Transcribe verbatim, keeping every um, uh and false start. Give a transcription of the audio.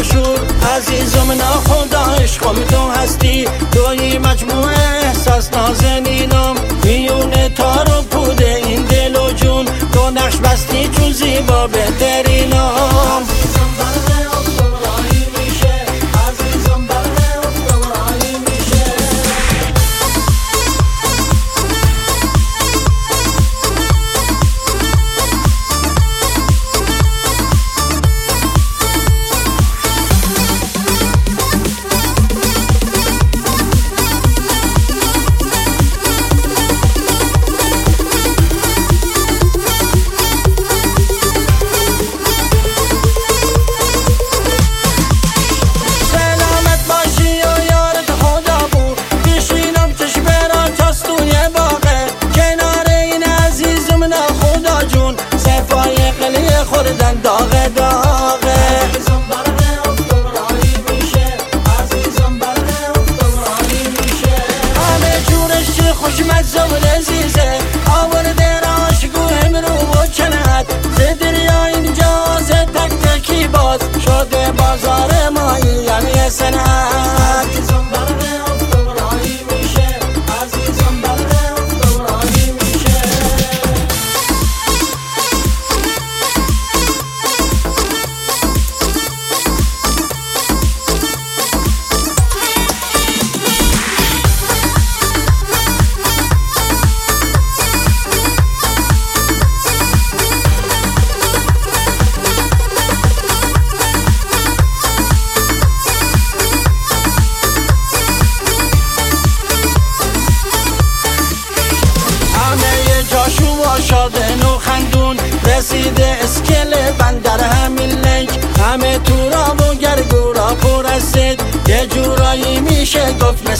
شور عزیزم ناخدا عشقم تو هستی توی مجموعه احساس نازنینم میونه تار و پود این دل و جون تو نقش بستی چون زیبا بهترینم خوردن داغه داغه عزیزم برقه افترایی میشه عزیزم برقه افترایی میشه همه جورش چه خوشمزه و لذیذه آورده راشگو امرو و چند زدریا اینجا زد تک تکی باز شده بازار مایی یعنی سنت عزیزم برقه افترایی میشه عزیزم برقه افترایی میشه شادن و خندون رسیده اسکل بندر همین لنگ همه تو را و گرگورا پر است یه جورایی میشه گفت